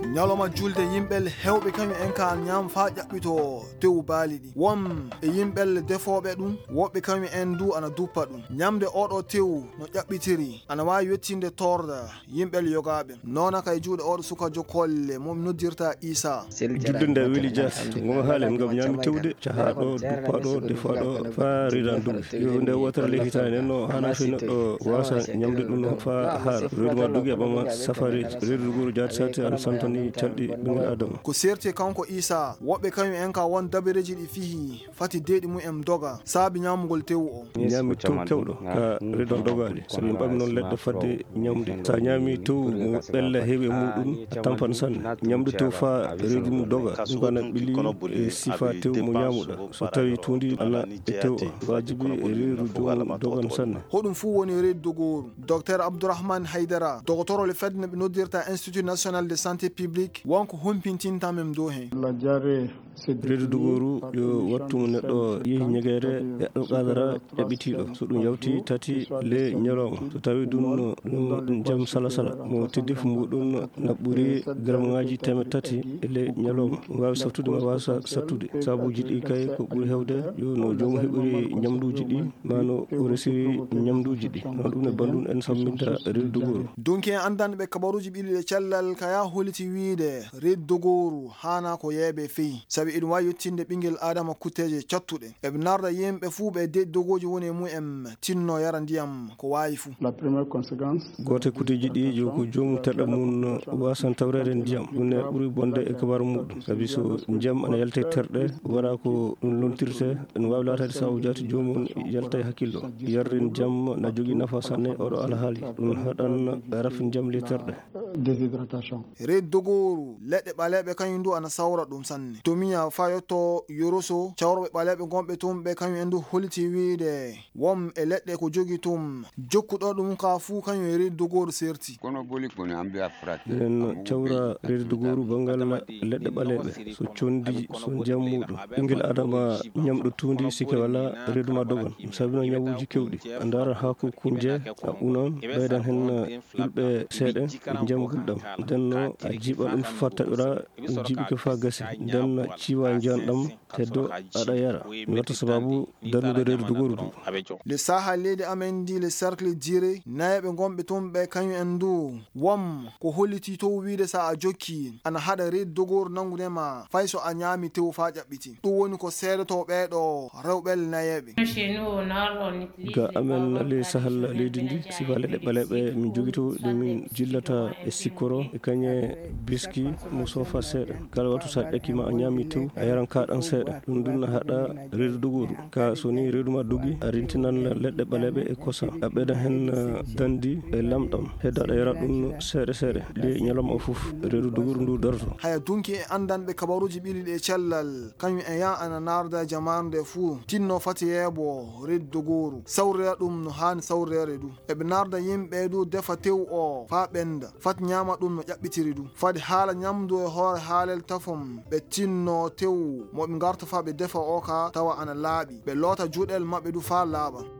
nyaloma julde yimbel hewbe kanyu en ka nyam fa jabbito tew balidi wom e yimbel defobe dum wobbe kanyu en du ana duppa dum nyamde odo tew no jabbitiri ana wa yettinde torda yimbel yogabe nona kay juude odo suka jokolle mom noddirta Isa julde nde weli jas ngom haale ngam nyami tewde caha do duppa do defa do fa ridan dum yo nde wotere le hitane no hana fi neddo wasa nyamde dum fa har reduma dugi bama safari redu guru jat sati an santani caldi bingel adam ko serte kanko Isa wobbe kanyu en ka won dabereji di fihi fati dedi mu em doga sabi nyamugol tew o nyami tewdo ka redon dogade so min bam non ledde fadde nyamde sa nyami tew mo bella hebe mudum tampan san nyamde tew fa redu mu doga bana bili sifa tew mo nyamuda so tawi tundi ala tew wajibi redu dogan san hodum fu woni redu goru Dr Abdourahmane Haidara docteur le fedne nodirta Institut National de Santé Publique wonko humpintinta mem do hen la jare redu dogoru yo wattu neddo yehi nyegere e alqadara yabitido so dum yawti tati le nyalom so tawi dum jam sala mo tiddif mudum naburi gramngaaji tati le nyalom waawi saftude ma wasa saftude sabuji di kay ko buri hewde yo no jom heburi nyamduji di mano resiri nyamduji di no dum ne bandun en samminta redu dogoru donke andan be kabaruji bilile cellal kaya holiti wiide redu dogoru hana ko yebe fi sabi idum wayi yottinde bingel adama kuteje cattude e narda yembe fu be de dogoji woni mu em tinno yara ndiyam ko wayi fu la première conséquence gote kuteji di joko jom tada mun wasan tawrede ndiyam ne buri bonde e kabar mudum sabi so ndiyam ana yalte terde wara ko lontirte en wawlata sawu jati jomon yalta hakillo yarrin jam na jogi nafa sanne odo alhali dum hadan rafin jam li terde déshydratation redu dogoru ledde balebe kanyundu ana sawra dum sanne tomiya fayoto yoroso chawrbe balebe gombe tumbe kanyu endu holiti wiide wom e ledde ko jogi tum jokkudo dum ka fu kanyu redu dogoru serti kono boli kono ambi afrat en chawra redu dogoru bangal ledde balebe so condi so jammudum bingel adama nyamdo tundi sike wala redu ma dogon sabino nyawuji kewdi andara hako kunje unon bedan hen ilbe seden jam guddam denno ajiba dum fatta ura jibi ko fa gasi den ciwa jandam teddo ada yara noto sababu danude redu dogoru le sahalede amendi le cercle dire naybe gombe tumbe kanyu endu wom ko holiti to wiide sa a jokki ana hada redu dogoru nangudema fayso a nyami tew fa jabbiti dum woni ko seedoto beedo rewbel nayebe ga amen le sahal le dindi sibale de balebe min jogito de min jillata e sikoro e kanye biski mo sofa sede kala watu sa dekima a nyami tew a yaran ka dan sede dum dunna hada redu dogoru ka soni redu ma dugi a rintinan ledde balebe e kosa abeda hen dandi e lamdam hedda da yara dum sede le nyalom ofuf redu dogoru ndu dorto haya dunki andanbe kabaruji bilide cellal kanyu en ya ana narda jamande fu tinno fati yebo redu dogoru sawre dum no han sawre redu e be narda yimbe du defa tew o fa benda fat nyama dum no jabbitiri du fadi hala nyamdu e hore halel tafum be tinno tew mo be garta fa be defa o ka tawa ana laabi be lota judel mabbe du fa laaba